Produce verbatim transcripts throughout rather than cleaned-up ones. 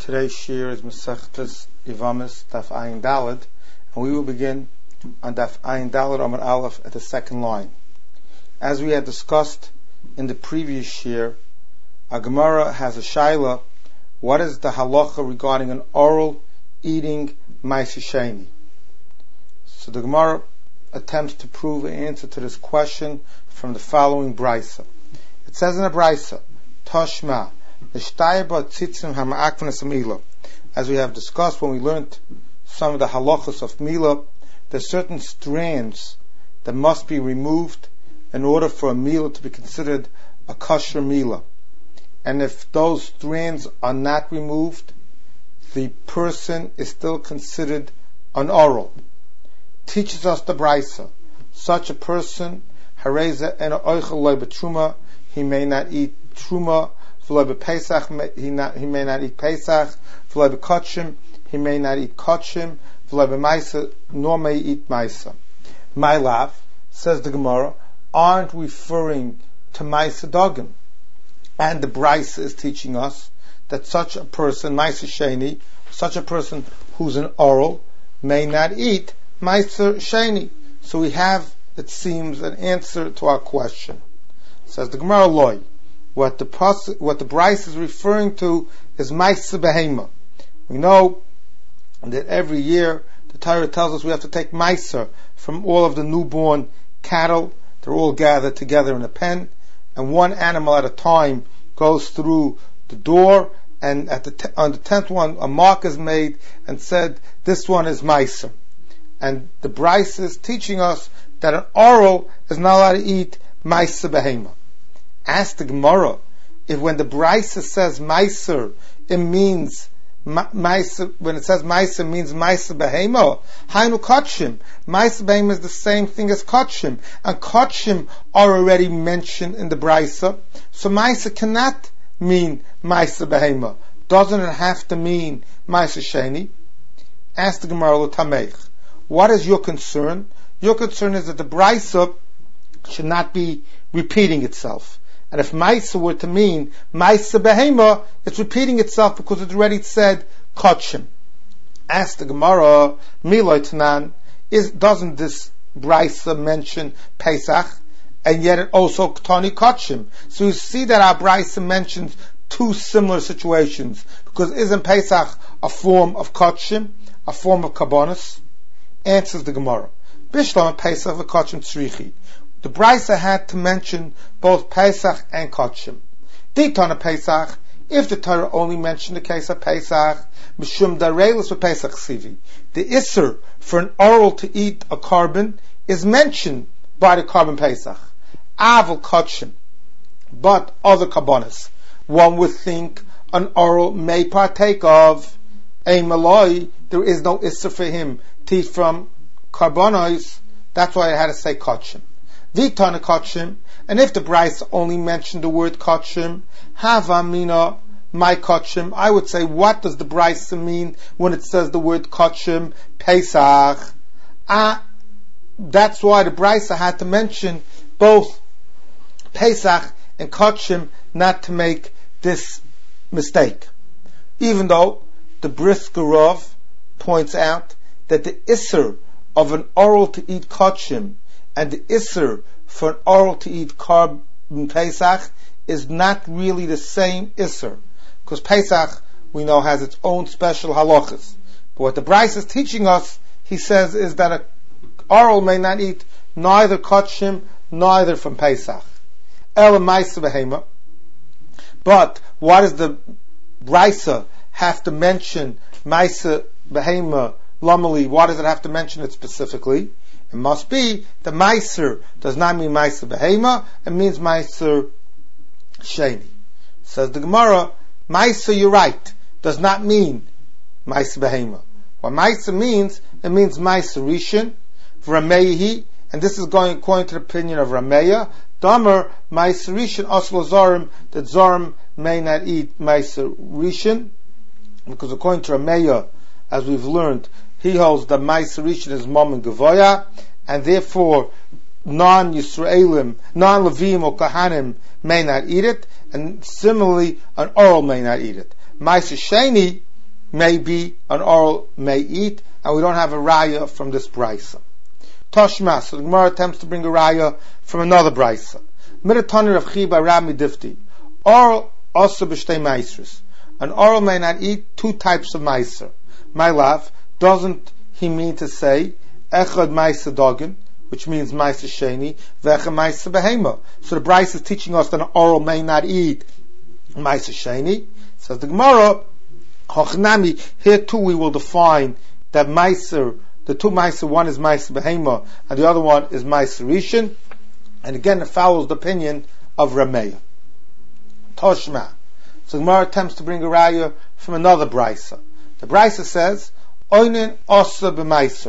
Today's shir is Masechtas Yevamos Daf Ayin Daled, and we will begin on Daf Ayin Daled Amud Aleph at the second line. As we had discussed in the previous shir, a Gemara has a shaila: what is the halacha regarding an oral eating Ma'aser Sheni? So the Gemara attempts to prove an answer to this question from the following brisa. It says in a brisa, Tashma, as we have discussed when we learned some of the halachas of Mila, there are certain strands that must be removed in order for a Mila to be considered a kosher Mila. And if those strands are not removed, the person is still considered an oral. Teaches us the brisa, such a person, hareza en oichel loy betruma, he may not eat truma, v'loy bepesach, he not he may not eat pesach, v'loy bekotshim, he may not eat kotshim, v'loy b'maisa, nor may he eat maisa. My love, says the Gemara, aren't referring to maisa dogim, and the brisa is teaching us that such a person, Ma'aser Sheni, such a person who's an oral, may not eat Ma'aser Sheni. So we have, it seems, an answer to our question. Says the Gemara loy, what the what the Bryce is referring to is Ma'aser Behema. We know that every year the Torah tells us we have to take Ma'aser from all of the newborn cattle. They're all gathered together in a pen, and one animal at a time goes through the door, and at the te- on the tenth one a mark is made and said, this one is Ma'aser. And the Bryce is teaching us that an oral is not allowed to eat Ma'aser Behema. Ask the Gemara, if when the Bryce says Ma'aser, it means Ma'aser, when it says Ma'aser, means Ma'aser Behema, Hainu Kotshim. Ma'aser Behema is the same thing as Kotshim, and Kotshim are already mentioned in the Bryce. So Ma'aser cannot mean Ma'aser Behema. Doesn't it have to mean Ma'aser Sheni? Ask the Gemara L'Tameich, what is your concern? Your concern is that the Bryce should not be repeating itself. And if Ma'aser were to mean Ma'aser Behema, it's repeating itself because it's already said Kotshim. Ask the Gemara, Miloi Tanan, is doesn't this Brisa mention Pesach, and yet it also Ktani Kotshim? So you see that our Brisa mentions two similar situations, because isn't Pesach a form of Kotshim, a form of Kabbonis? Answers the Gemara, Bishlam Pesach v'Kotshim Tzrichi. The Brisa had to mention both Pesach and Kotshim. Ditana Pesach, if the Torah only mentioned the case of Pesach, Mishum Darelis for Pesach Sivi. The Isser for an oral to eat a carbon is mentioned by the carbon Pesach. Aval Kotshim, but other Kabbonis, one would think an oral may partake of a Maloi. There is no Isser for him to eat from Karbonos. That's why I had to say Kotshim. Vitana Kotshim, and if the Bryce only mentioned the word Kotshim, Hava Mina, my Kotshim, I would say, what does the Bryce mean when it says the word Kotshim? Pesach. Ah, that's why the Bryce had to mention both Pesach and Kotshim, not to make this mistake. Even though the Brisker Rav points out that the Isser of an oral to eat Kotshim and the Isser for an oral to eat carbon Pesach is not really the same Isser, because Pesach, we know, has its own special halachas. But what the Bryce is teaching us, he says, is that an oral may not eat neither Kotshim, neither from Pesach. Ela Ma'aser Behema. But why does the Bryce have to mention Ma'aser Behema, Lamali? Why does it have to mention it specifically? It must be the Ma'aser does not mean Ma'aser Behema, it means Ma'aser Sheni. Says the Gemara, Ma'aser, you're right, does not mean Ma'aser Behema. What Ma'aser means, it means Ma'aser Rishon, V'Rameyahi, and this is going according to the opinion of Rameya, Damer, Ma'aser Rishon, Oslo Zorim, that Zorim may not eat Ma'aser Rishon, because according to Rameya, as we've learned, he holds that Ma'aser Rishon is Mom and Gavoya, and therefore non-Yisraelim, non-Levim or Kahanim may not eat it, and similarly an oral may not eat it. Ma'aser Sheni, may be, an oral may eat, and we don't have a raya from this brisa. Toshma, so the Gemara attempts to bring a raya from another brisa. Miratani Rav Chiba Rami Difti. Oral also b'shtei maisrus. An oral may not eat two types of meiser. My love, doesn't he mean to say echad meiser dogin, which means meiser sheni, ve'echad meiser behema? So the brisa is teaching us that an oral may not eat meiser sheni. Says the Gemara, Hochnami, here too we will define that meiser, the two meiser, one is meiser behema and the other one is meiser rishon, and again it follows the opinion of Rameya. Toshma. So the Gemara attempts to bring a raya from another brisa. The brisa says, Oinin osa b'meiser.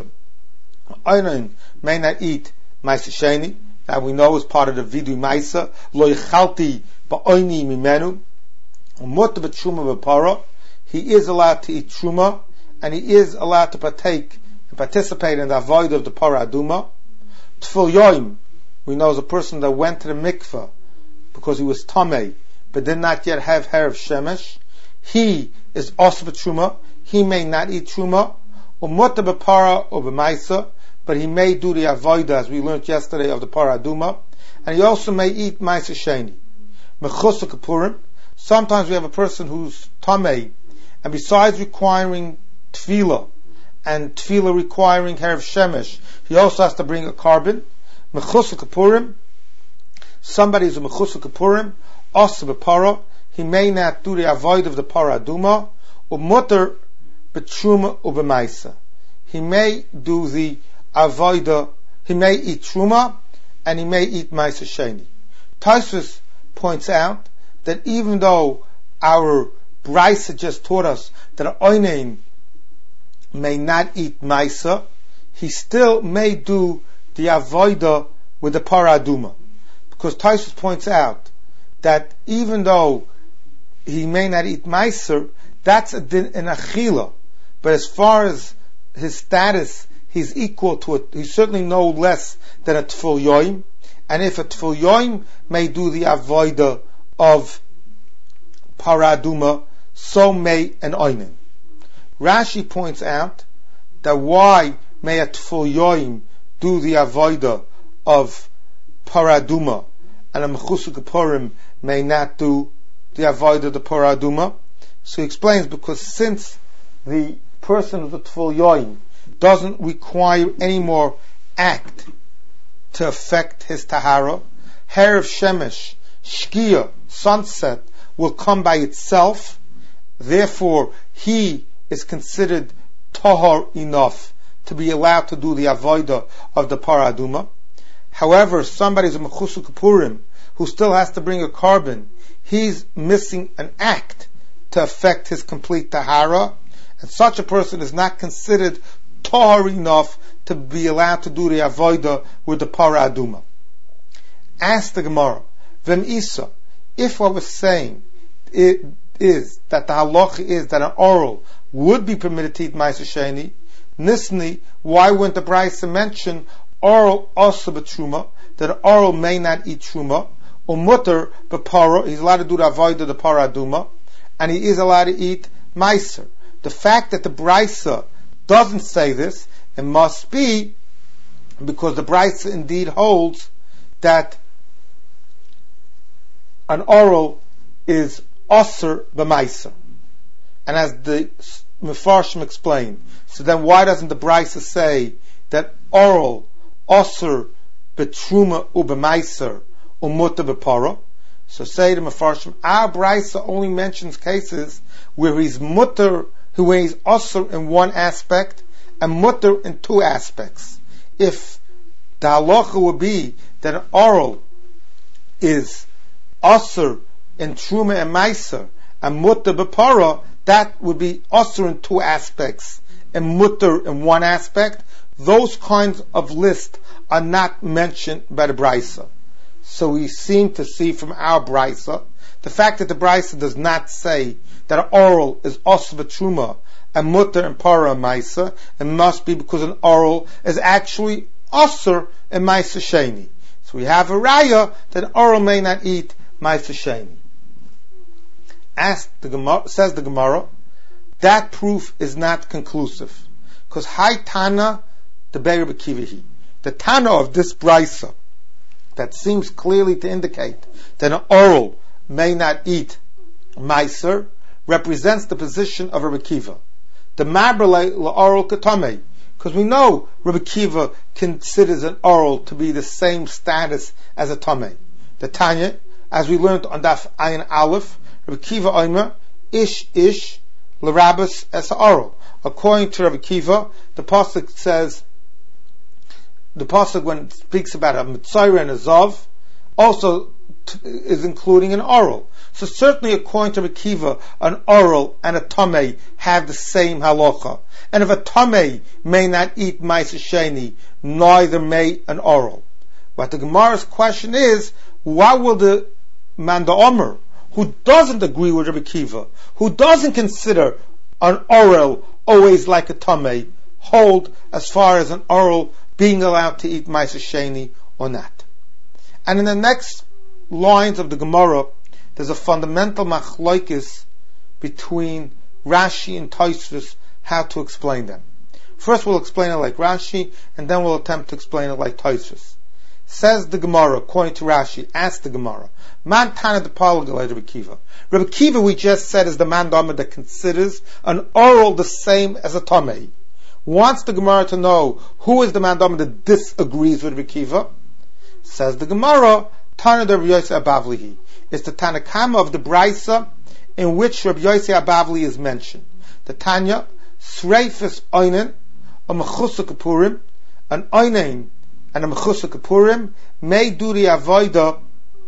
Oinin may not eat meiser sheni, that we know is part of the vidu meiser. Lo yichalti ba'oini mimenu. Umut b'truma b'para. He is allowed to eat truma, and he is allowed to partake and participate in the avoid of the para aduma. Tfil yoim, we know is a person that went to the mikveh because he was tamei, but did not yet have hair of shemesh. He is also b'truma. He may not eat truma. Umut b'para or b'maisa, but he may do the avoida, as we learned yesterday, of the para aduma, and he also may eat maisa sheni. Mechus kapurim. Sometimes we have a person who's tamei, and besides requiring tefillah, and tefillah requiring hair of shemesh, he also has to bring a carbon. Mechus kapurim. Somebody is a mechus kapurim, also b'para. He may not do the avoid of the para aduma, or mutter b'truma or b'maisa. He may do the avoida, he may eat truma, and he may eat maisa sheni. Tosfos points out that even though our brisa just taught us that an oinen may not eat maisa, he still may do the avoida with the para aduma, because Tosfos points out that even though he may not eat meiser, that's a din in achila, but as far as his status, he's equal to it. He's certainly no less than a tfil yoim, and if a tfil yoim may do the avoida of paraduma, so may an oinen. Rashi points out that why may a tfil yoim do the avoida of paraduma, and a mechusuk kapurim may not do the avoid of the paraduma. So he explains, because since the person of the tfil yoim doesn't require any more act to affect his tahara, hair of shemesh, shkia, sunset, will come by itself. Therefore, he is considered tahor enough to be allowed to do the avoida of the paraduma. However, somebody is a mechusuk kapurim who still has to bring a carbon. He's missing an act to affect his complete tahara, and such a person is not considered tahar enough to be allowed to do the avoida with the para aduma. Ask the Gemara, Vem Isa, if what we're saying it is that the halacha is that an oral would be permitted to eat ma'aser sheni, nisni, why wouldn't the brisa mention oral also b'truma, that an oral may not eat truma, or mutter b'para, he's allowed to do the avoid of the para aduma, and he is allowed to eat meiser. The fact that the brisa doesn't say this, it must be because the brisa indeed holds that an oral is osir b'meiser. And as the Mefarshim explain, so then why doesn't the brisa say that oral osir b'truma u b'meiser u mutter b'para? So say the Mefarshim, our brisa only mentions cases where he's mutter, where he's osir in one aspect and mutter in two aspects. If the halacha would be that an oral is osir in truma and meiser and mutter b'para, that would be osir in two aspects and mutter in one aspect. Those kinds of lists are not mentioned by the brisa. So we seem to see from our brisa, the fact that the brisa does not say that an oral is osir b'truma and mutter and para and meiser, it must be because an oral is actually osir and meiser sheni. So we have a raya that an oral may not eat meiser sheni. Ask the Gemara, says the Gemara, that proof is not conclusive. Because Hai Tana, the Be'er B'Kivahi, the Tana of this Brisa, that seems clearly to indicate that an oral may not eat Meiser, represents the position of Rabbi Kiva. The Maber la'oral Katame, because we know Rabbi Kiva considers an oral to be the same status as a Tameh. The Tanya, as we learned on Daf Ayin Aleph, Rabbi Kiva Omer, Ish Ish, L'Rabbis as oral. According to Rabbi Kiva, the pasuk says, the pasuk when it speaks about a Mitzayra and a Zav, also t- is including an oral. So certainly according to Rabbi Kiva, an oral and a Tameh have the same halacha. And if a Tameh may not eat Ma'aser Sheni, neither may an oral. But the Gemara's question is, why will the Manda Omer, who doesn't agree with Rabbi Kiva, who doesn't consider an oral always like a Tameh, hold as far as an oral being allowed to eat Ma'aser Sheni or not? And in the next lines of the Gemara, there's a fundamental machlokes between Rashi and Tosfos how to explain them. First we'll explain it like Rashi, and then we'll attempt to explain it like Tosfos. Says the Gemara, according to Rashi, ask the Gemara, Man Tana de Palgal Rabbi Kiva. Rabbi Kiva, we just said, is the man Dama that considers an oral the same as a Tameh. Wants the Gemara to know who is the man Dama that disagrees with Rabbi Kiva. Says the Gemara, Tana de Rabbi Yosef Abavlihi. It's the Tanakama of the Brisa in which Rabbi Yosef Abavli is mentioned. The Tanya, Sreifes Oinen, a Mechusa Kapurim, an Oinen and a Mechusa Kapurim may do the avoida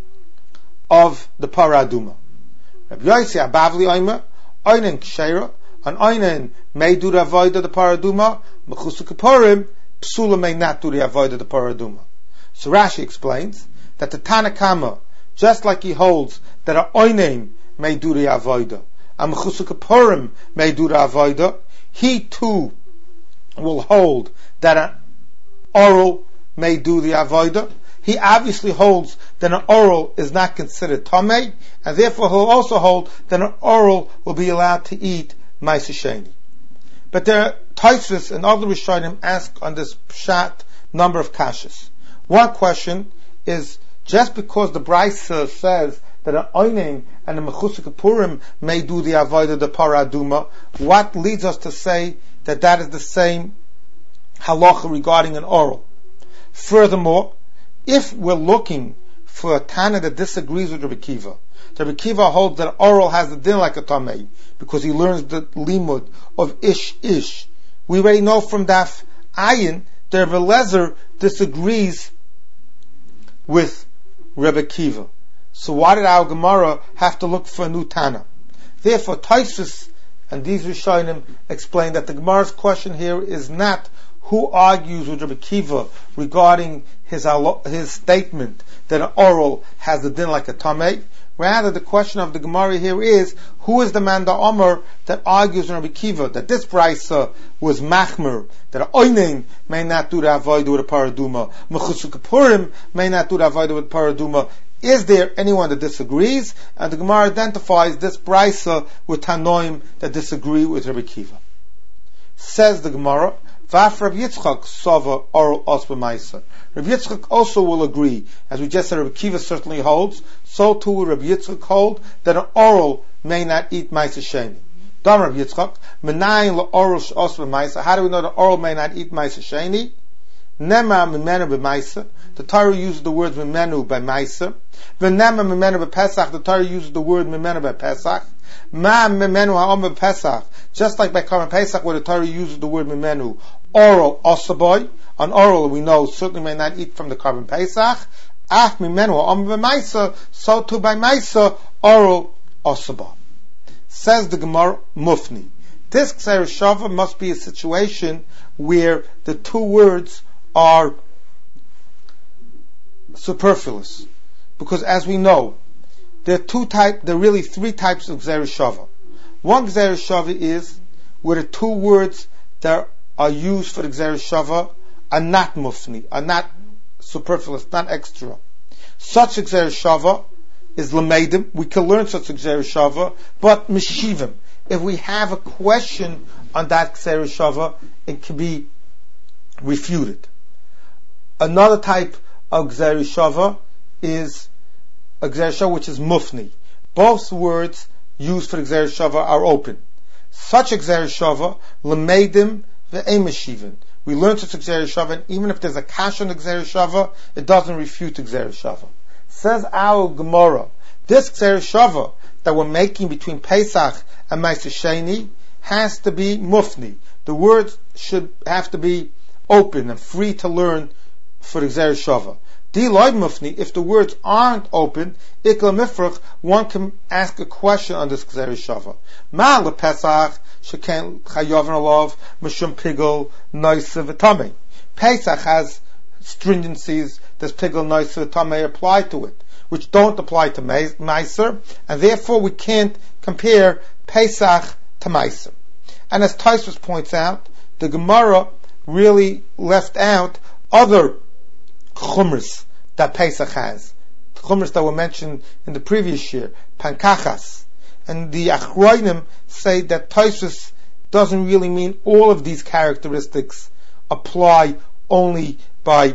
of the Paraduma. Rabbi Yosef Abavli Oimer, Oinen Ksheira, an Oinen may do the avoida of the Paraduma, Mechusa Kapurim, Psula may not do the avoida of the Paraduma. So Rashi explains that the Tanakama, just like he holds that an Oinen may do the avoida, a Mechusa Kapurim may do the avoida, he too will hold that an oral may do the avoida. He obviously holds that an oral is not considered Tameh, and therefore he'll also hold that an oral will be allowed to eat Ma'aser Sheni. But there are Tosfos and other Rishonim ask on this pshat number of kashas. One question is, just because the Brisa says that an Oinen and a Mechusa Kapurim may do the avodah the Paraduma, what leads us to say that that is the same halacha regarding an oral? Furthermore, if we're looking for a Tana that disagrees with Rabbi Kiva, Rabbi Kiva holds that oral has the din like a Tameh because he learns the limud of Ish Ish. We already know from Daf Ayin that Rabbi Lezer disagrees with Rabbi Kiva. So why did our Gemara have to look for a new Tana? Therefore, Tosfos and these Rishonim explain that the Gemara's question here is not who argues with Rabbi Kiva regarding his his statement that an oral has the din like a Tameh. Rather, the question of the Gemara here is, who is the man the Omer that argues with Rabbi Kiva that this Brisa was machmer, that an Oinen may not do the avodah with a Paraduma, Mechusa Kapurim may not do the avodah with Paraduma. Is there anyone that disagrees? And the Gemara identifies this Brisa with Tanoim that disagree with Rabbi Kiva. Says the Gemara, Vaf Rabbi Yitzchak Sova Oral Osba Maisa. Rabbi Yitzchak also will agree, as we just said, Rabbi Kiva certainly holds, so too will Rabbi Yitzchak hold that an oral may not eat Ma'aser Sheni. Dam Rabbi Yitzchak, Menayin la Oral Osba Maisa. How do we know the oral may not eat Ma'aser Sheni? Nema Mimenu b'Maisa. The Torah uses the word Mimenu by Maisa. V'nema Mimenu b'Pesach. The Torah uses the word Mimenu by Pesach. Ma Mimenu ha'om b'Pesach. Just like by Karban Pesach, where the Torah uses the word Mimenu. Oral Osaboy. An oral we know certainly may not eat from the Karban Pesach. Af Mimenu ha'om b'Maisa. So too by Maisa, oral Osaboy. Says the Gemara Mufni. This Kseir Shava must be a situation where the two words are superfluous, because as we know, there are two type, there are really three types of Gzeir Shava. One Gzeir Shava is where the two words that are used for the Gzeir Shava are not mufni, are not superfluous, not extra. Such a Gzeir Shava is Lamedim. We can learn such a Gzeir Shava, but Meshivim. if we have a question on that Gzeira Shava, it can be refuted. Another type of Gzeira Shava is a Gzeira Shava which is Mufni. Both words used for the Gzeira Shava are open. Such a Gzeira Shava, L'meidim ve'emeshivin. We learn such a Gzeira Shava, and even if there's a kash on the Gzeira Shava, it doesn't refute the Gzeira Shava. Says our Gemara, this Gzeira Shava that we're making between Pesach and Ma'aser Sheni has to be Mufni. The words should have to be open and free to learn for the Gzeira Shava. Diloid Mufni, if the words aren't open, Ikla Mifrach, one can ask a question on this Gzeira Shava. Ma le Pesach, sheken chayavan alav, mishum pigel, noise v'tamei. Pesach has stringencies, there's pigel, noise v'tamei apply to it, which don't apply to Meiser, and therefore we can't compare Pesach to Meiser. And as Tosfos points out, the Gemara really left out other chumras that Pesach has. The chumras that were mentioned in the previous year, pankachas. And the Achroinim say that Tosfos doesn't really mean all of these characteristics apply only by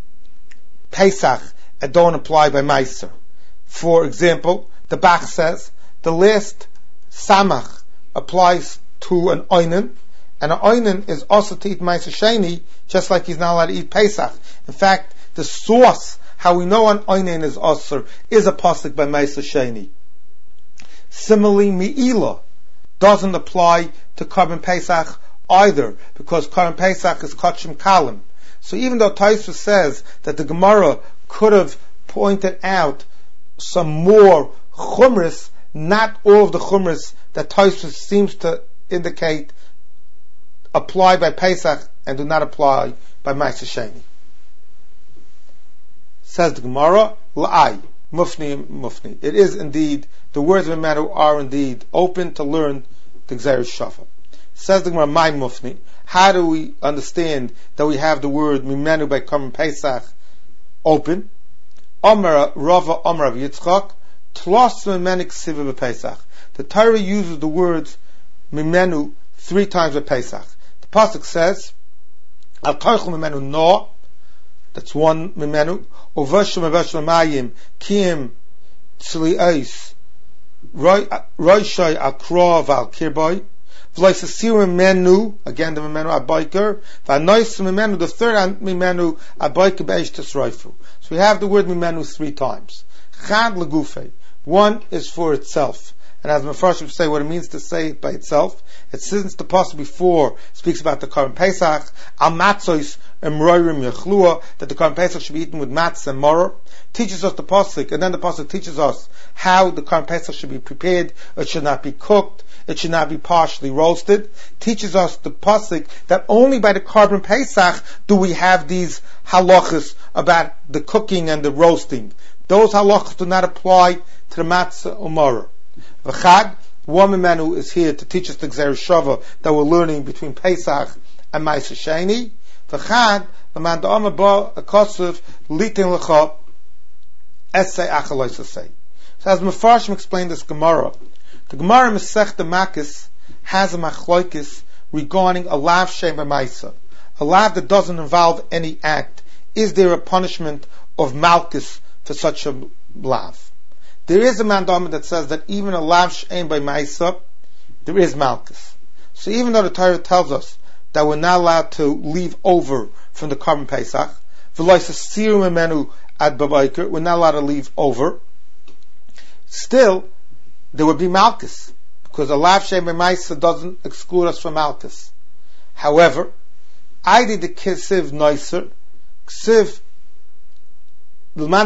Pesach and don't apply by Meiser. For example, the Bach says the last Samach applies to an Oinen, and an Oinen is also to eat Ma'aser Sheni, just like he's not allowed to eat Pesach. In fact, the source, how we know an Oinen is Osir, is a pasuk by Ma'aser Sheni. Similarly, Me'ilah doesn't apply to Korban Pesach either, because Korban Pesach is Kachim Kalim. So even though Tosfos says that the Gemara could have pointed out some more chumras, not all of the chumras that Tosfos seems to indicate apply by Pesach and do not apply by Ma'aser Sheni. Says the Gemara, La'ai, Mufni, Mufni. It is indeed, the words of Mimenu are indeed open to learn the Gzeira Shava. Says the Gemara, my Mufni. How do we understand that we have the word Mimenu by Korban Pesach open? Omer Rava Omer of Yitzchak, Tlos Mimenu Ksiva Pesach. The Torah uses the words Mimenu three times by Pesach. The pasuk says, Al Toichel Mimenu No, that's one Mimenu, Uvashim Uvashim Mayim, Kiem Tzli Eis, Roishai Akra Val Kirboy, V'laisasiru Mimenu, again the Mimenu Abayker, V'anois Mimenu, the third Mimenu Abayker Be'esh Tesroifu. So we have the word Mimenu three times. Chad Legufei, one is for itself. And as Mefarshim say, what it means to say it by itself, it since the pasuk before speaks about the Korban Pesach, al matzois emroirim yechlua, that the Korban Pesach should be eaten with matzah and moror, teaches us the pasuk, and then the pasuk teaches us how the Korban Pesach should be prepared. It should not be cooked, it should not be partially roasted. Teaches us the pasuk that only by the Korban Pesach do we have these halachas about the cooking and the roasting. Those halachas do not apply to the matzah or moror. V'chad, one Mimenu is here to teach us the Gzeira Shava that we're learning between Pesach and Ma'aser Sheni. V'chad, v'man da'ama ba akosuf litin l'cha esay achalois esay. So as Mefarshim explained this Gemara, the Gemara Masechta Makis has a machloikis regarding a lav shem b'maisa, a lav that doesn't involve any act. Is there a punishment of malchus for such a lav? There is a mandama that says that even a lav she'ein by ma'isa, there is malchus. So even though the Torah tells us that we're not allowed to leave over from the Korban Pesach, v'loisasiru mimenu ad babayker, we're not allowed to leave over, still, there would be malchus, because a lav she'ein by ma'isa doesn't exclude us from malchus. However, I did the kisiv noiser, kisiv what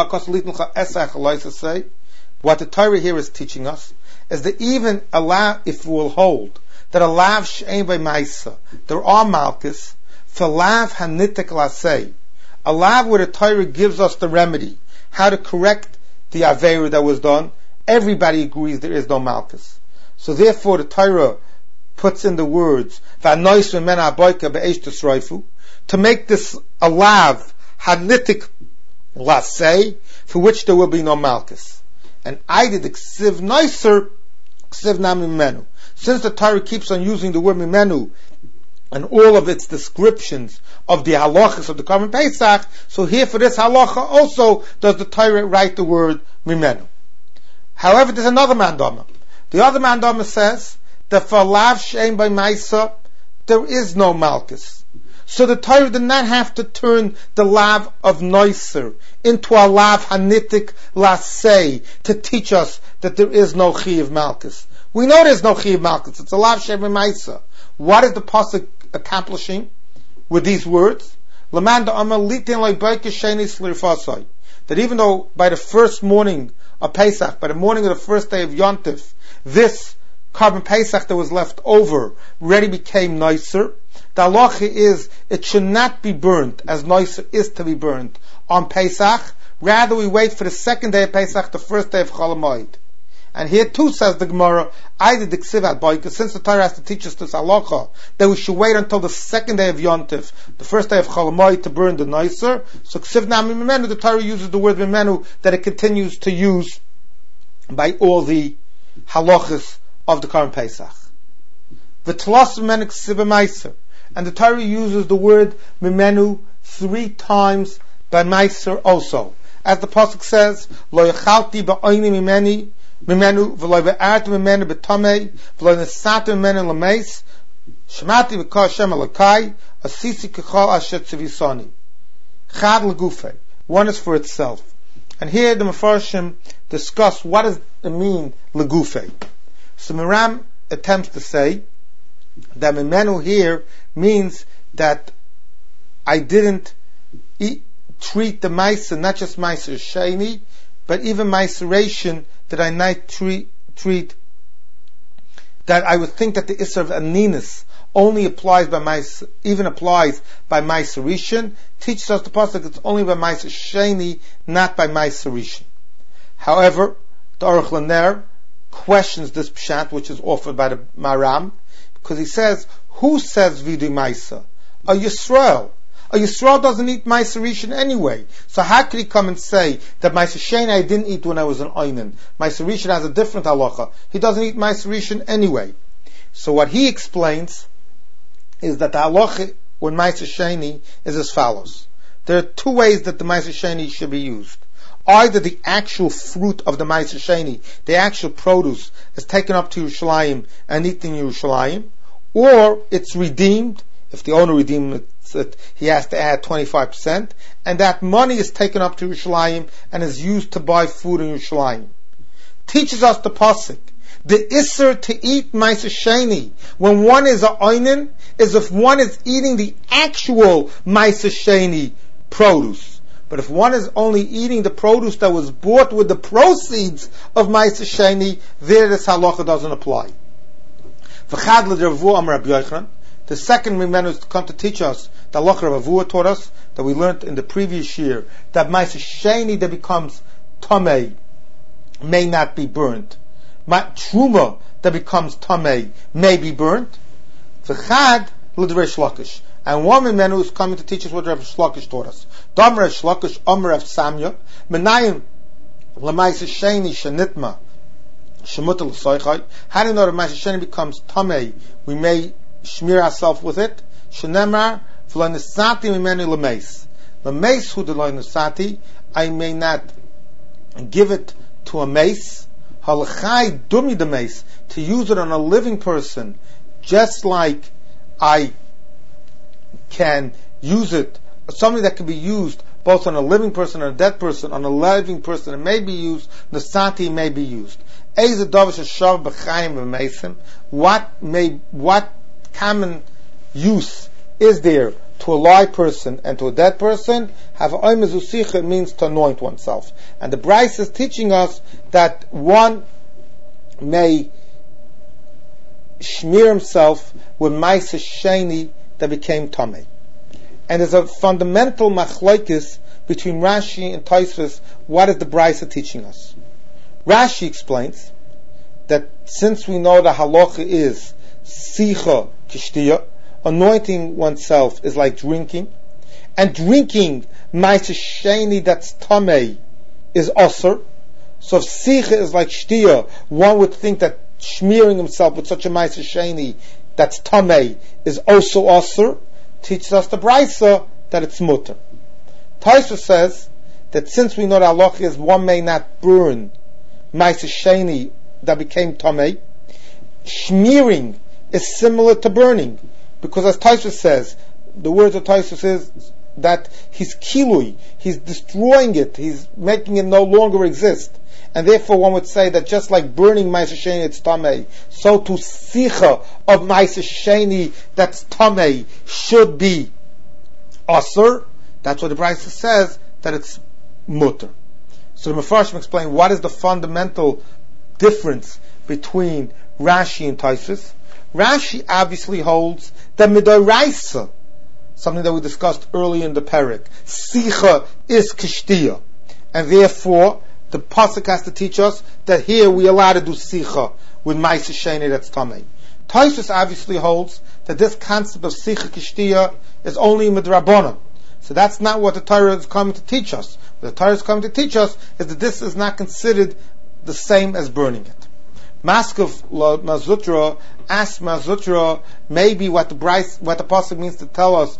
the Torah here is teaching us is that even a lav, if we'll hold that a lav she'ein by ma'isa, there are malchus for lav hanitik lasei, a lav where the Torah gives us the remedy, how to correct the aveira that was done. Everybody agrees there is no malchus. So therefore, the Torah puts in the words v'anois v'mena aboyka be'esh tesroifu to make this a lav hanitik lasei, for which there will be no malchus. And I did the ksiv noiser, Ksiv Nami Mimenu. Since the Torah keeps on using the word Mimenu and all of its descriptions of the halachas of the Korban Pesach, so here for this halacha also does the Torah write the word Mimenu. However, there's another mandama. The other mandama says that for lav shein by Maisa, there is no malchus. So the Torah did not have to turn the lav of Noiser into a lav hanitik lasei to teach us that there is no chiv malchus. We know there's no chiv malchus. It's a lav shein by Maisa. What is the pasuk accomplishing with these words? That even though by the first morning of Pesach, by the morning of the first day of Yontif, this Korban Pesach that was left over already became Noiser. The halacha is it should not be burnt as Noiser is to be burnt on Pesach. Rather, we wait for the second day of Pesach, the first day of Chol Hamoed. And here too says the Gemara, I did the Ksivat boy, because since the Torah has to teach us this halacha, that we should wait until the second day of Yontif, the first day of Chol Hamoed, to burn the Noiser. So Ksiv Nami Mimenu, the Torah uses the word Mimenu that it continues to use by all the halachas of the Korban Pesach. V'tlas Mimenu Ksiv Meiser. And the Torah uses the word Mimenu three times by Meiser also. As the pasuk says, Lo yachalti ba'oini mimeni Mimenu v'lo ve'arti mimenu b'tamei v'lo nesati mimenu l'meis shemati v'kol Hashem Elokai asisi k'chol asher tzivisoni chad l'gufei. One is for itself. And here the Mefarshim discuss what does it mean l'gufei. So Miram attempts to say that Mimenu here means that I didn't eat, treat the Meiser, not just Meiser Sheni, but even Meiseration, that I not treat, treat, that I would think that the Isser of Aninus only applies by Meiser, even applies by Meiseration, teaches us the pasuk it's only by Meiser Sheni, not by Meiseration. However, the Aruch LaNer questions this pshat, which is offered by the Maram, because he says, who says Vidu Maisa? A Yisrael. A Yisrael doesn't eat Meiseration anyway. So how could he come and say that Meiseration I didn't eat when I was an Oinen? Meiseration has a different halacha. He doesn't eat Meiseration anyway. So what he explains is that the halacha when Meiseration is as follows. There are two ways that the Meiseration should be used. Either the actual fruit of the Meiseration, the actual produce, is taken up to Yerushalayim and eaten in Yerushalayim, or it's redeemed. If the owner redeems it, he has to add twenty-five percent, and that money is taken up to Yerushalayim and is used to buy food in Yerushalayim. Teaches us the pasuk. The Isser to eat Meiser Sheni when one is a Oinen is if one is eating the actual Meiser Sheni produce. But if one is only eating the produce that was bought with the proceeds of Meiser Sheni, there this halacha doesn't apply. The second Mimenu is to come to teach us the halacha of Avua taught us that we learned in the previous year that Meiser Sheni that becomes Tamei may not be burnt. Truma that becomes Tamei may be burnt. V'chad l'drei Shlokish. And one Mimenu is coming to teach us what Rav Shlokish taught us. Dam Rav Shlokish Omer Rav Samya Menayim l'Meiser Sheni shenitma shemutal l'soichai. How do you know that Meiser Sheni becomes Tamei? We may smear ourselves with it. Shenemar v'lo nesati mimenu l'meis. L'meis hu d'lo nesati. I may not give it to a mace. Halachai dumi the mace, to use it on a living person, just like I can use it, something that can be used both on a living person and a dead person. On a living person it may be used, Nasati may be used. What may, what common use is there to a live person and to a dead person? Have a means to anoint oneself. And the Bryce is teaching us that one may smear himself with Meiser Sheni that became Tamei. And there's a fundamental machlokes between Rashi and Tosfos. What is the Bryce teaching us? Rashi explains that since we know the halacha is sicha kishtiya, anointing oneself is like drinking, and drinking Meiser Sheni that's Tamei is osur. So if sicha is like shtiya, one would think that smearing himself with such a Ma'aser Sheni that's Tamei is also Asur, teaches us the Braisa that it's Mutter. Taisa says that since we know that Allah is one may not burn Ma'aser Sheni that became Tamei, smearing is similar to burning, because as Taisa says, the words of Taisa says that he's kilui, he's destroying it, he's making it no longer exist. And therefore one would say that just like burning Ma'aser Sheni it's Tamei, so to Sicha of Ma'aser Sheni that's Tamei should be Asur. That's what the Braisa says, that it's Mutter. So the Mefarshim explain what is the fundamental difference between Rashi and Tosfos. Rashi obviously holds that Midoraisa, something that we discussed earlier in the Perek, Sicha is Kishtiya, and therefore the pasuk has to teach us that here we are allowed to do Sicha with Ma'aser Sheni that's Tamei. Tosfos obviously holds that this concept of Sicha Kishtiya is only Midrabbanan. So that's not what the Torah is coming to teach us. What the Torah is coming to teach us is that this is not considered the same as burning it. Maskov Mazutra asks Mazutra maybe what the Bryce, what the pasuk means to tell us.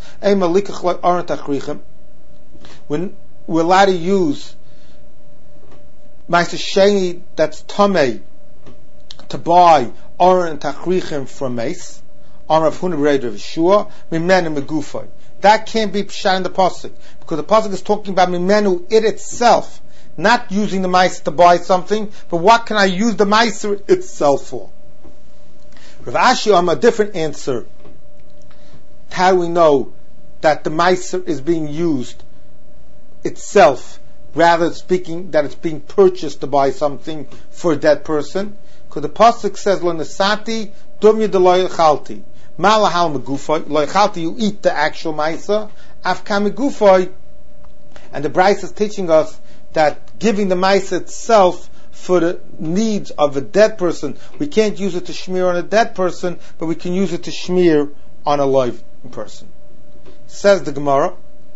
When we're allowed to use Ma'aser Sheni that's Tamei to buy Aron and Tachrichim from Mace, Aron of Huna B'Reid of Yeshua, Mimenu Megufay. That can't be pshat in the pasuk, because the pasuk is talking about Mimenu it itself, not using the Ma'aser to buy something, but what can I use the Ma'aser itself for? Rav Ashi on a different answer. How do we know that the Ma'aser is being used itself, rather speaking that it's being purchased to buy something for a dead person? Because the pasuk says, "Lo nesati dum yedaloy chalti malahal megufay lo chalti." You eat the actual Ma'aser, afka megufay, and the Bryce is teaching us that giving the Ma'aser itself for the needs of a dead person, we can't use it to smear on a dead person, but we can use it to smear on a live person. Says the Gemara,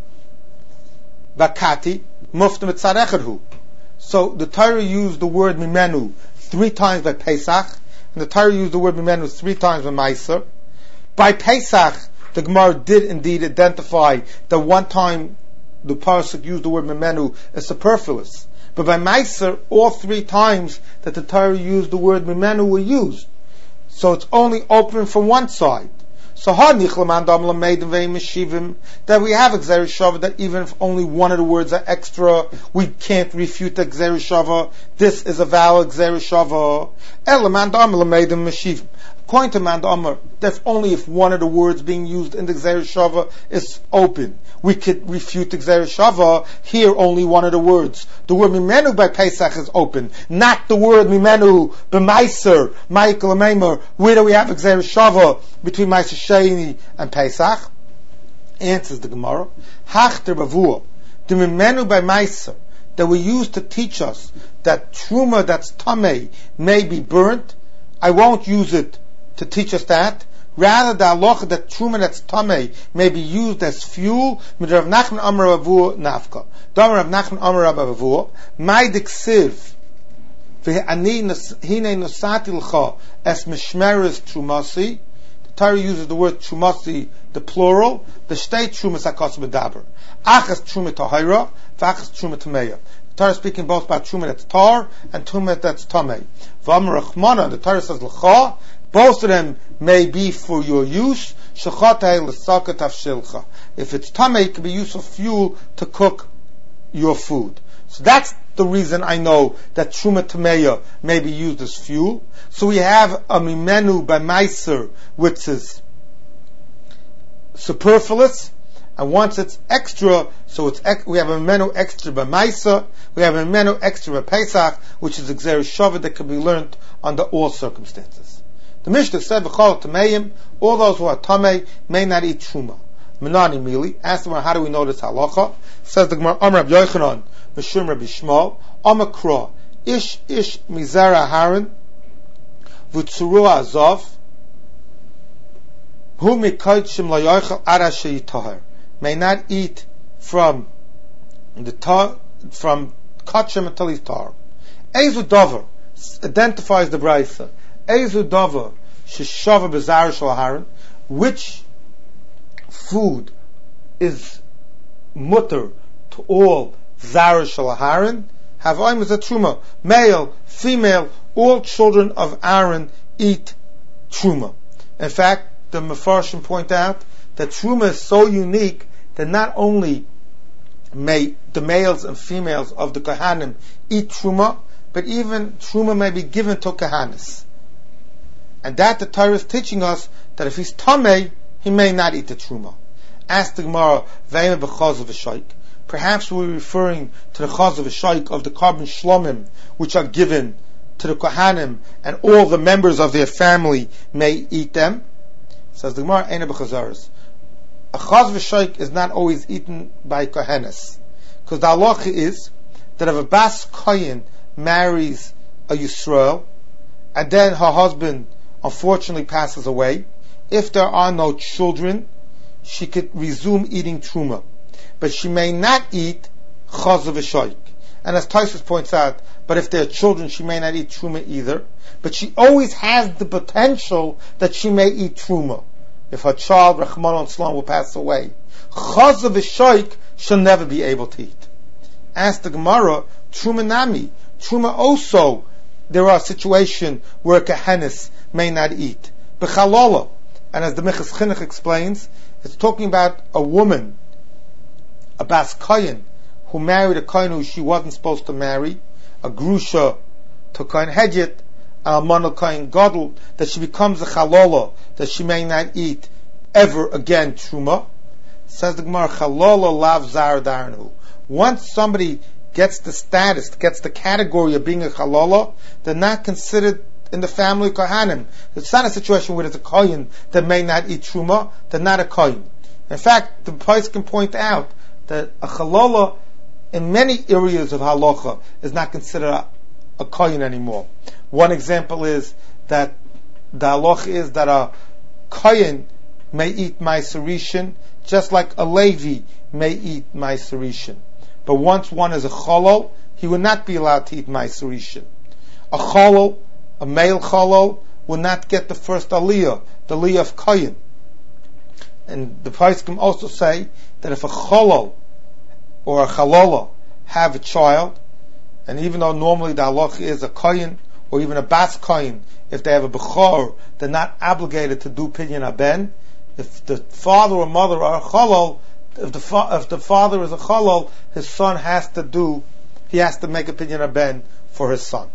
Bakati muftim etzarechadhu. So the Torah used the word mimenu three times by Pesach, and the Torah used the word mimenu three times by Ma'aser. By Pesach, the Gemara did indeed identify that one time the Pasuk used the word mimenu as superfluous. But by Ma'aser, all three times that the Torah used the word mimenu were used. So it's only open from one side. So that we have Gzeir Shava, that even if only one of the words are extra, we can't refute the Gzeir Shava. This is a valid Gzeir Shava. According to Mand Amar, that's only if one of the words being used in the Gzeir Shava is open. We could refute the Gzeir Shava. Here, only one of the words. The word Mimenu by Pesach is open, not the word Mimenu b'Ma'aser, Michael Ameimer. Where do we have a Gzeir Shava between Ma'aser Sheni and Pesach? Answers the Gemara. Hachter bavua. The Mimenu by Ma'aser that we use to teach us that Truma that's Tamei may be burnt, I won't use it to teach us that. Rather, the halacha that truma that's tamei may be used as fuel. Mit Rav Nachman Amar Avu Nafka. Dam Rav Nachman Amar Avu. My diksiv ve'ani hine nosati l'cha es mishmeres trumasi. The Torah uses the word trumasi, the plural. The state trumas hakas medaber. Achas truma tahira, v'achas truma tameya. The Torah is speaking both about truma that's tar and truma that's tamei. V'amar Rachmana, the Torah says l'cha. Both of them may be for your use. If it's tamei, it can be used for fuel to cook your food. So that's the reason I know that truma tameya may be used as fuel. So we have a mimenu by Ma'aser, which is superfluous, and once it's extra, so it's we have a mimenu extra by Ma'aser, we have a mimenu extra by Pesach, which is a Gzeir Shava that can be learned under all circumstances. The Mishnah said, "V'chol tameim," all those who are tamei may not eat truma. Menani mili. Ask them, how do we know this halacha? Says the Gemara, Amar Rabbi Yochanan, Mishum Rabbi Shmuel, Amakra, Ish Ish Mizara Haran, V'tzurua Azov, Hu Mikaitshim La Yochel Ara Sheitahar, may not eat from the tar, from Kachim until he's tar. Ezu Dover identifies the Braisa Ezu dava sheshava bezar shel haran, which food is mutter to all zara shel haran, have oim as a truma, male, female, all children of Aaron eat truma. In fact, the Mefarshim point out that truma is so unique that not only may the males and females of the Kohanim eat truma, but even truma may be given to Kohanis. And that the Torah is teaching us that if he's tamei, he may not eat the truma. Ask the Gemara, Vayim b'chaz v'shaik. Perhaps we're referring to the chaz v'shaik of the carbon shlomim, which are given to the Kohanim, and all the members of their family may eat them. Says the Gemara, Eina b'chazaris. A chaz v'shaik is not always eaten by Kohanis, because the halacha is that if a bas kohen marries a Yisrael, and then her husband unfortunately passes away, if there are no children, she could resume eating truma, but she may not eat chaz v'shaik. And as Tosfos points out, but if there are children, she may not eat truma either. But she always has the potential that she may eat truma. If her child, Rachmana litzlan, will pass away, chaz v'shaik she'll never be able to eat. Ask the Gemara, truma nami. Truma also, there are situations where Kohanis may not eat. B'chalala. And as the Minchas Chinuch explains, it's talking about a woman, a bas kohen, who married a kohen who she wasn't supposed to marry, a grusha to kohen hedjit, a almana kohen gadol, that she becomes a chalala, that she may not eat ever again truma. Says the Gemara, chalala lav zar darnu. Once somebody gets the status, gets the category of being a chalala, they're not considered in the family Kohanim. It's not a situation where there's a kohen that may not eat truma, they're not a kohen. In fact, the Pais can point out that a chalala in many areas of halacha is not considered a, a kohen anymore. One example is that the halacha is that a kohen may eat ma'aser rishon, just like a Levi may eat ma'aser rishon. But once one is a cholol, he would not be allowed to eat ma'aser rishon. A cholol, a male cholol, will not get the first aliyah, the aliyah of kohen. And the Pais can also say that if a cholol or a chalola have a child, and even though normally the halacha is a kohen or even a bas kohen, if they have a bechor, they're not obligated to do pinyan haben. If the father or mother are a cholol, if the fa- if the father is a cholol, his son has to do, he has to make a pinyan haben for his son.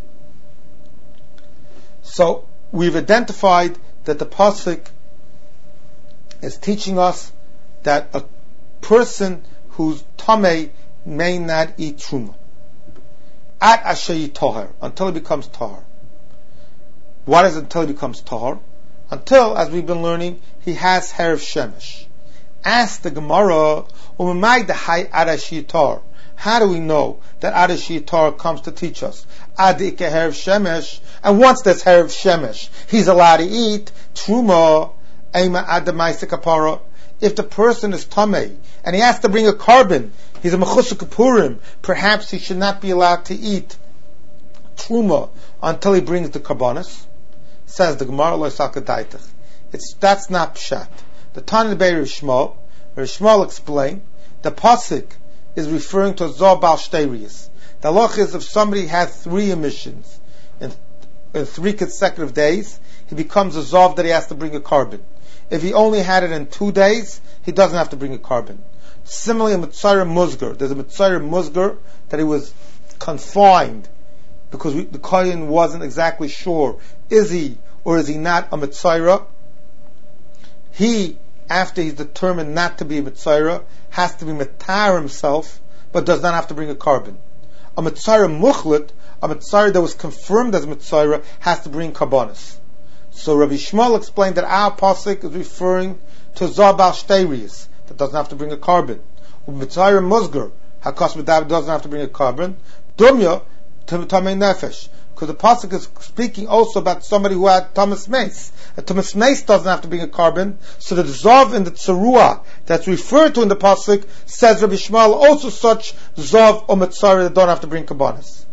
So we've identified that the pasuk is teaching us that a person who's tamei may not eat truma at asher yitoher, until he becomes tahor. What is until he becomes tahor? Until, as we've been learning, he has herav shemesh. Ask the Gemara, umay dehai ad asher yitoher. How do we know that ad asher yitoher comes to teach us? Ad ike herav shemesh, and once there's herav shemesh, he's allowed to eat truma. Ema ad demaisa kapara. If the person is tamei and he has to bring a carbon, he's a mechusah kapurim, perhaps he should not be allowed to eat truma until he brings the karbanos. Says the Gemara, lo sakadaitach. It's that's not pshat. The Tanya Be'er Shmuel, where Shmuel explained, the pasuk is referring to zor bal shteirius. The halach is if somebody has three emissions in, in three consecutive days, he becomes a zov that he has to bring a carbon. If he only had it in two days, he doesn't have to bring a carbon. Similarly, a Mitzayir Musgar. There's a Mitzayir Musgar that he was confined because we, the Kohen wasn't exactly sure, is he or is he not a Mitzayir? He, after he's determined not to be a Mitzayir, has to be Mitzayir himself, but does not have to bring a carbon. A Mitzayir Muchlit, a Mitzayir that was confirmed as Mitzayir, has to bring karbanos. So Rabbi Shmuel explained that our pasuk is referring to Zabal Shteirius, that doesn't have to bring a carbon. Mitzayir Musgar, Hakas Medav doesn't have to bring a carbon. Dumya, Tamei Nefesh, because the pasuk is speaking also about somebody who had Thomas Mace. And Thomas Mace doesn't have to bring a carbon, so the Zav and the Tzarua that's referred to in the pasuk says Rabbi Shmuel also such Zav or Mitzayir that don't have to bring karbanos.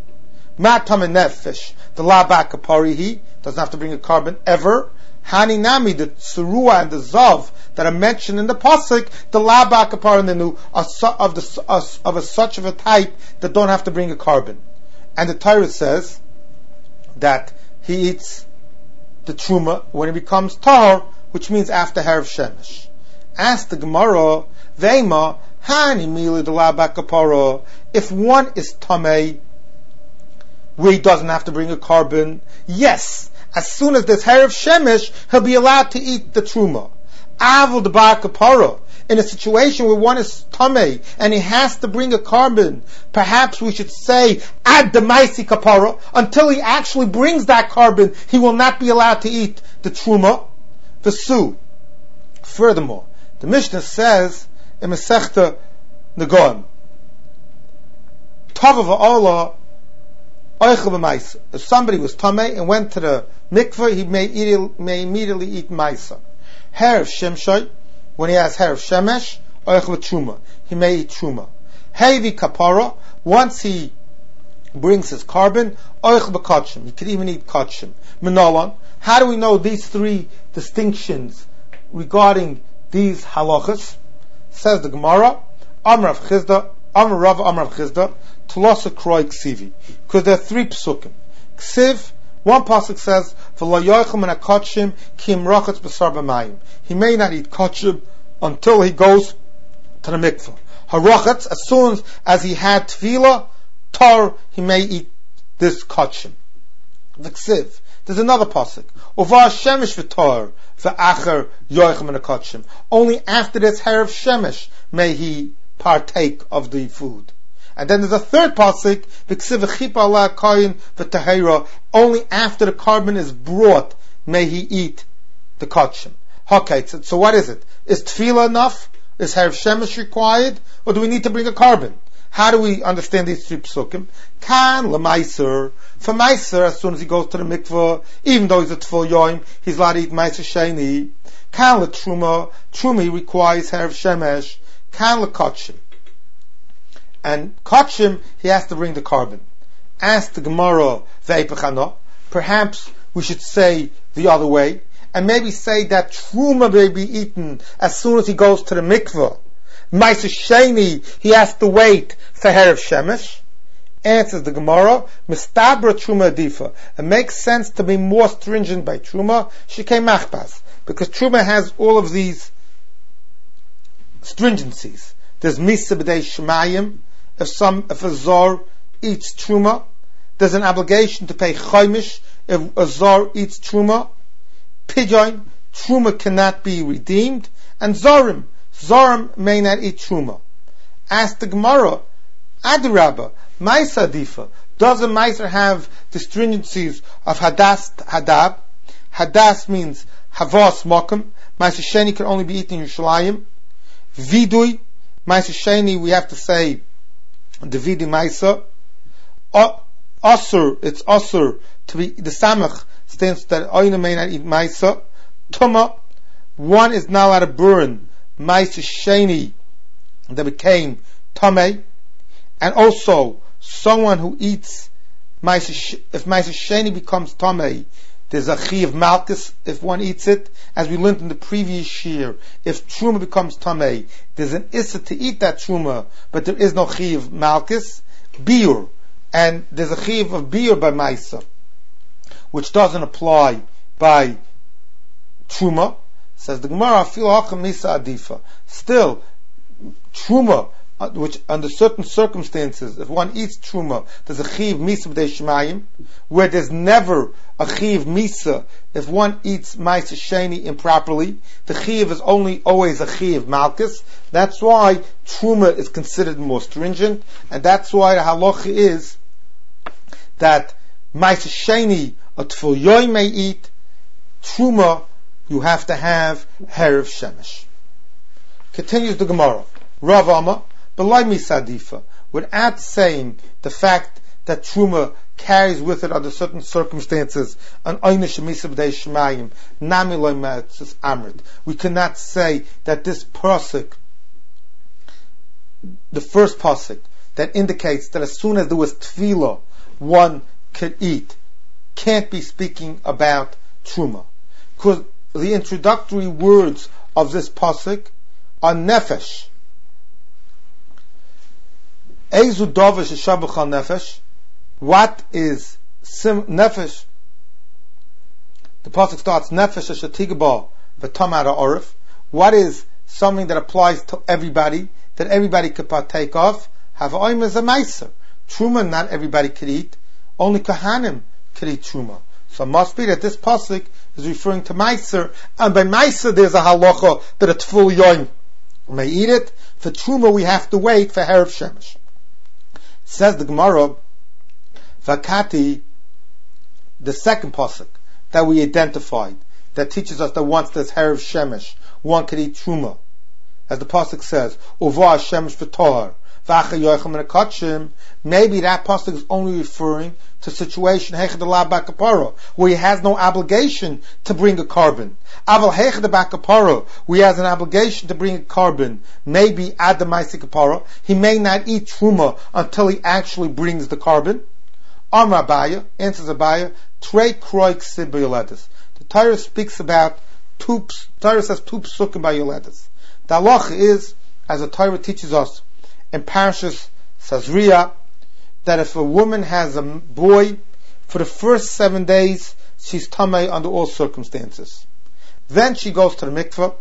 Matam and nefesh, the labak aparihi, doesn't have to bring a carbon ever. Hani nami, the surua and the zav that are mentioned in the pasuk, the labak apar and the nu, are of the of a such of a type that don't have to bring a carbon. And the Torah says that he eats the truma when it becomes tar, which means after Harav Shemesh. Ask the Gemara, Veima, Hani mili de labak apara, if one is tamei, where he doesn't have to bring a carbon, yes, as soon as there's Harav Shemesh, he'll be allowed to eat the truma. Avul de bar kapara, in a situation where one is tamei and he has to bring a carbon, perhaps we should say ad the maisi kapara, until he actually brings that carbon, he will not be allowed to eat the truma. The su. Furthermore, the Mishnah says in Masechta Negoim, Tava va'ala oichel b'maisa. If somebody was tamei and went to the mikveh, he may, eat, may immediately eat maisa. Harav shemshai, when he has harav shemesh, oichel truma, he may eat truma. Hevi kapara, once he brings his carbon, oichel b'kachim, he could even eat kachim. Menolan, how do we know these three distinctions regarding these halachas? Says the Gemara, Amar Rav Chizda, Amar Rav Amar Rav Chizda, Tulasa Kroi Ksivi. Because there are three psukim. Ksiv, one pasuk says, V'lo yoichem and akachim ki imrachatz b'sar b'mayim. He may not eat kachim until he goes to the mikveh. Harachatz, as soon as he had tefillah, tar, he may eat this kachim. The Ksiv. There's another pasuk. Uvar shemesh v'tar v'acher yoichem and akachim. Only after this harav shemesh may he partake of the food. And then there's a third pasuk, v'ksiv v'chipa ala kayin v'tahera. Only after the carbon is brought may he eat the kachim. Okay, so, so what is it? Is tefillah enough? Is harav shemesh required? Or do we need to bring a carbon? How do we understand these three psukim? Kan l'maiser. For maiser, as soon as he goes to the mikveh, even though he's a tefil yoim, he's allowed to eat maiser sheni. Kan l'truma. Truma requires harav shemesh. Kan l'kachim. And kachim, he has to bring the carbon. Ask the Gemara ve'ipachana. Perhaps we should say the other way, and maybe say that truma may be eaten as soon as he goes to the mikveh. Ma'aser sheni, he has to wait for harav shemesh. Answers the Gemara, mistabra truma adifa. It makes sense to be more stringent by truma, shekei machbas, because truma has all of these stringencies. There's misa b'dei shemayim. If some, if a zor eats truma, there's an obligation to pay chaimish if a zor eats truma. Pidyon, truma cannot be redeemed, and zorim, zorim may not eat truma. Ask the Gemara, Adirabba, Maisa Adifa, does a Maiser have the stringencies of Hadas Hadab? Hadas means Havas Mokum. Maiser Sheni can only be eaten in Yerushalayim. Vidui, Maiser Sheni, we have to say the Vidi Maisa. Asur, it's Asur to be, the Samach stands that Oina may not eat Maisa. Tuma, one is not allowed to burn Maiser Sheni that became Tamei. And also, someone who eats, if Maiser Sheni becomes Tamei, there's a Chi of Malchus if one eats it. As we learned in the previous year, if Truma becomes Tamei, there's an Issa to eat that Truma, but there is no Chi of Malchus. Biur, and there's a Chi of Biur by Maisa, which doesn't apply by Truma. Says the Gemara, Fil Hacham Misa Adifa. Still, Truma, which under certain circumstances, if one eats truma, there's a chiv misa b'dei shemayim, where there's never a chiv misa if one eats ma'aser sheni improperly. The chiv is only always a chiv malchus. That's why truma is considered more stringent, and that's why the halacha is that ma'aser sheni a tefil yoy may eat, truma you have to have harav shemesh. Continues the Gemara. Rav Amma, B'lai misadifa, without saying the fact that truma carries with it under certain circumstances an einish misa b'dei shemayim nami loy me'etzes amrit. We cannot say that this pasuk, the first pasuk that indicates that as soon as there was tefillah, one could eat can't be speaking about truma, because the introductory words of this pasuk are nefesh. Eizu davar sheshav b'chal nefesh. What is sim nefesh? The pasuk starts nefesh ashatigba v'tamar ha'orif. What is something that applies to everybody, that everybody could partake of? Hava'oim is a meiser. Truma, not everybody could eat. Only Kohanim could eat truma. So it must be that this pasuk is referring to meiser, and by meiser there's a halacha that a tful yoim may eat it. For truma we have to wait for Erev Shemesh. Says the Gemara, Vakati, the second pasuk that we identified, that teaches us that once there's Erev Shemesh, one could eat truma. As the pasuk says, Uva Shemesh v'tohar, v'acha yoichem v'kachim. Maybe that pasuk is only referring to situation hechad ala bakaparo, where he has no obligation to bring a carbon. Aval hechad bakaparo, where he has an obligation to bring a carbon. Maybe ad the ma'aseh kapara, he may not eat truma until he actually brings the carbon. Amar Abaya, answers Abaya, trei kroik sib yoledis. The Torah speaks about two. Torah says two psukim by yoledis. The halacha is, as the Torah teaches us in Parashas Sazria, that if a woman has a boy, for the first seven days, she's tamei under all circumstances. Then she goes to the mikveh,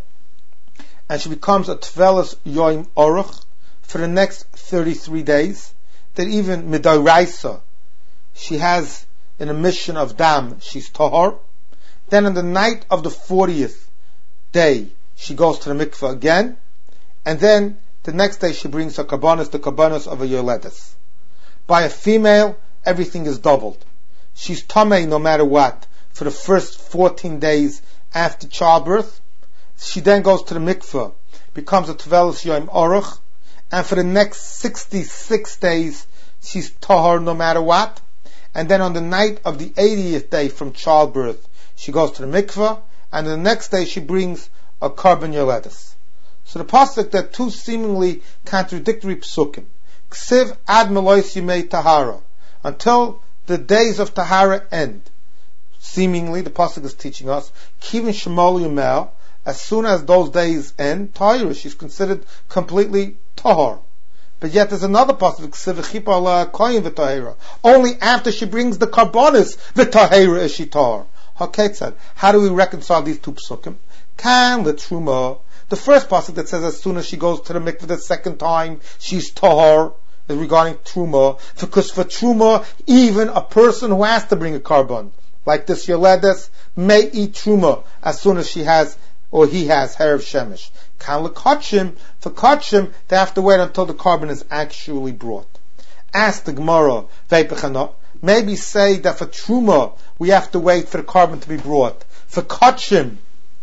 and she becomes a tvelas yoim oruch for the next thirty-three days. That even midairaisa, she has an emission of dam, she's tahor. Then on the night of the fortieth day, she goes to the mikveh again, and then the next day she brings her karbanos, the karbanos of a yoledes. By a female, everything is doubled. She's tamei no matter what for the first fourteen days after childbirth. She then goes to the mikveh, becomes a tvelas yoim oruch, and for the next sixty-six days she's tahor no matter what. And then on the night of the eightieth day from childbirth, she goes to the mikveh, and the next day she brings a carbon yoledes. So the pasuk, that two seemingly contradictory psukim, ksiv ad melois yimei tahara, until the days of tahara end. Seemingly, the pasuk is teaching us, kivin shemol yumel, as soon as those days end, tahira, she's considered completely tahor. But yet there's another pasuk, ksiv chipa ala koyin v'tahira. Only after she brings the karbonis v'tahira is she tahor. Haketzad. How do we reconcile these two psukim? Kan the truma. The first pasuk that says as soon as she goes to the mikveh the second time, she's tahor, is regarding truma. Because for truma, even a person who has to bring a carbon, like this yoledes, may eat truma as soon as she has, or he has, Erev Shemesh. Kan lekachim, for kachim, they have to wait until the carbon is actually brought. Ask the Gemara, veipechana, maybe say that for truma, we have to wait for the carbon to be brought. For kachim,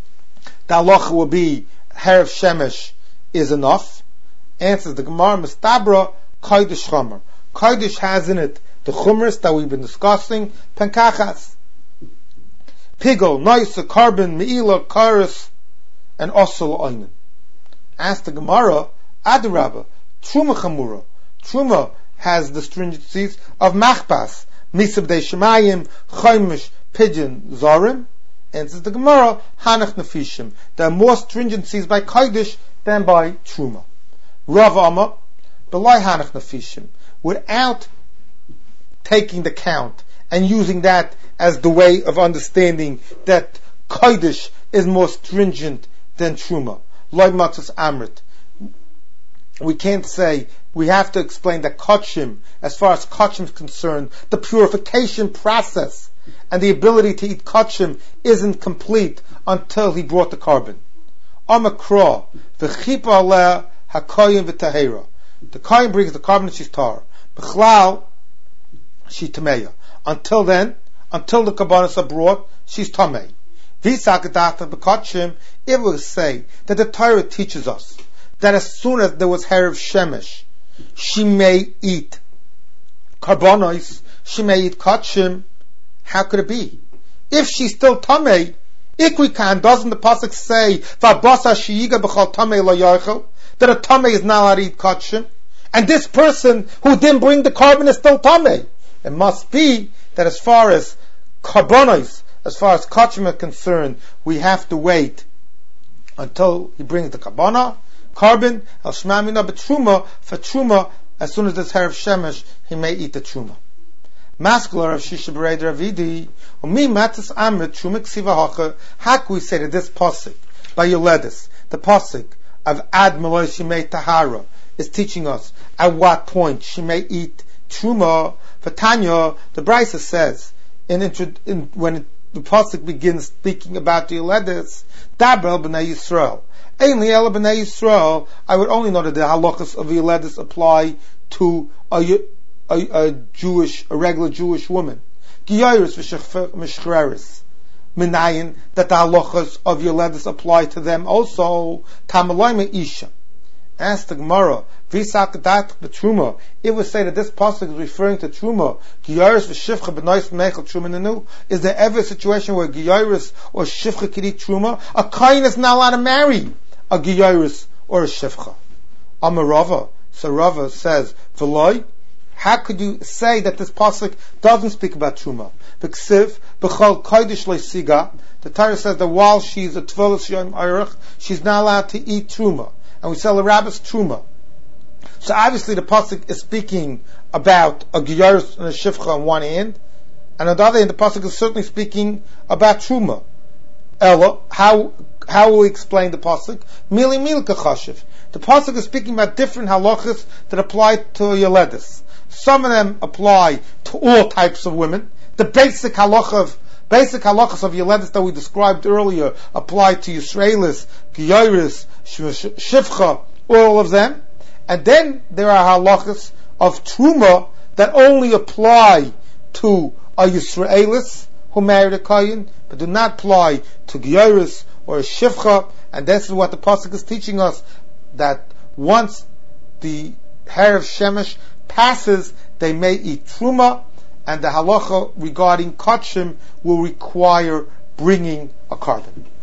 the halacha will be Erev Shemesh is enough. Answers the Gemara, Mistabra, Kodesh Chomer. Kodesh has in it the chumras that we've been discussing, Penkachas, Pigol, Noisa, Carbon, Meila, Karis, and Osel Oinen. Ask the Gemara, Adarabba, Truma Chamura. Truma has the stringencies of Machpas, Misabdei Shemayim, Chaimish, Pidyon, Zorim. Answers the Gemara, Hanach Nefishim. There are more stringencies by Kodesh than by Truma. Rav Amma, Belai Hanach Nefishim. Without taking the count and using that as the way of understanding that Kodesh is more stringent than Truma. Loi Matzos Amrit. We can't say, we have to explain that Kachim, as far as Kachim is concerned, the purification process and the ability to eat kachim isn't complete until he brought the carbon. Amakra, v'chipa aleh hakoyim v'tahera. The koyim brings the carbon and she's tar. B'chlal, she tameya. Until then, until the karbanos are brought, she's tamei. V'sakadata b'kachim, it will say that the Torah teaches us that as soon as there was Erev Shemesh, she may eat karbanos, she may eat kachim. How could it be? If she's still tamei, ikwikan, doesn't the pasuk say v'abasa sheyiga b'chal tamei lo yochel, that a tamei is not allowed to eat kachim, and this person who didn't bring the carbon is still tamei? It must be that as far as karbonos, as far as kachim are concerned, we have to wait until he brings the karbona, carbon, al shmamina, but truma, for truma, as soon as there's hair of shemesh, he may eat the truma. Mascular of Shisha Berei Ravidi, Umi Matis Amrit Truma Ksiva Hacha. How can we say that this pasuk by Yoledis, the pasuk of Ad Malay Shimei Tahara, is teaching us at what point she may eat truma? For Tanya, the Brisa says in, in when it, the pasuk begins speaking about the Yoledis, Dabel B'nai Yisrael. Ainly Ela B'nai Yisrael. I would only know that the halachas of Yoledis apply to a A, a Jewish, a regular Jewish woman. Giyaris v'shechreris. Minayin, that the halachas of Yoledis apply to them also. Tamalayma Isha. Ask the Gemara, V'sak dat b'truma. It would say that this pasuk is referring to truma. Giyaris v'shivcha b'nois mechel truma nenu. Is there ever a situation where Giyaris or shivcha could eat truma? A kohen is not allowed to marry a Giyaris or a shivcha. Amarava. So Rava says, V'loi. How could you say that this pasuk doesn't speak about truma? B'ksiv b'chol kodesh leisiga. The Torah says that while she's a tvolos yom ayrach, she's not allowed to eat truma, and we sell the rabbis truma. So obviously the pasuk is speaking about a giyaris and a shivcha on one hand, and on the other hand the pasuk is certainly speaking about truma. Ella, how how will we explain the pasuk? Mili milka chashiv. The pasuk is speaking about different halachas that apply to Yoledis. Some of them apply to all types of women. The basic halacha of, basic halachas of Yoledis that we described earlier apply to Yisraelis, Giyaris, Shivcha, all of them. And then there are halachas of Truma that only apply to a Yisraelis who married a Kohen, but do not apply to Giyaris or a Shivcha. And this is what the pasuk is teaching us, that once the hair of Shemesh passes, they may eat truma, and the halacha regarding kachim will require bringing a carbon.